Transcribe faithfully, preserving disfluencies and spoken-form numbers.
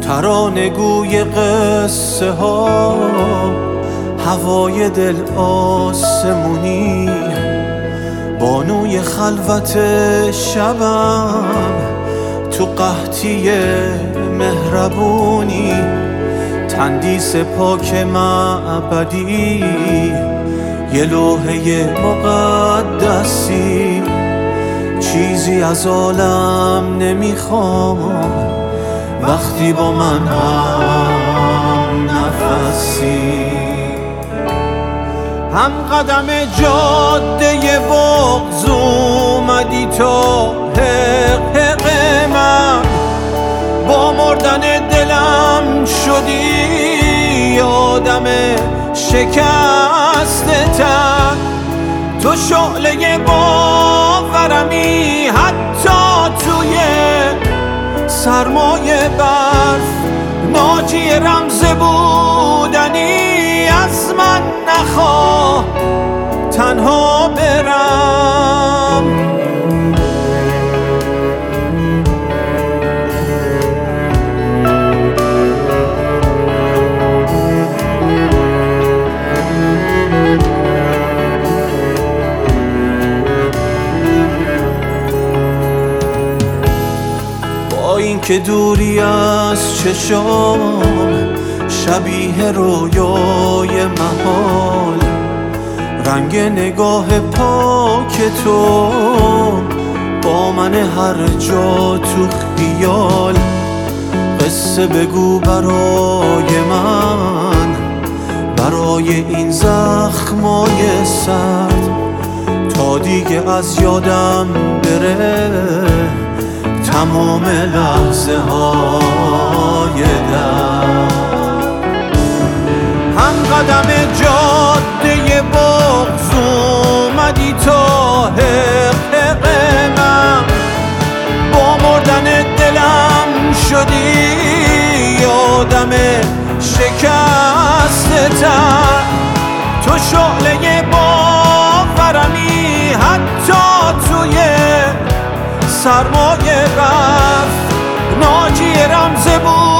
ترانه‌گوی قصه ها، هوای دل آسمونی، بانوی خلوت شبم، تو قحطی مهربونی، تندیس پاک معبدی، یه لوحه مقدسی. چیزی از عالم نمیخوام وقتی با من هم نفسی. هم قدم جاده بغض اومدی تو حق حق من، با مردن دلم شدی آدم شکسته تن. تو شعله باورمی حتی توی سرمایه برف، ناجی رمز بودنی، از من نخواه تنها برم. این که دوری از چشام شبیه رویای محال، رنگ نگاه پاک تو با من هر جا تو خیال. قصه بگو برای من، برای این زخمای سرد، تا دیگه از یادم بره تمام لحظه های درد. هم قدم جاده بغض اومدی تا حق حق من، با مردن دلم شدی آدم شکسته تر. تو شعله باورمی حتی توی سرمایه رفت، ناجی رمز بود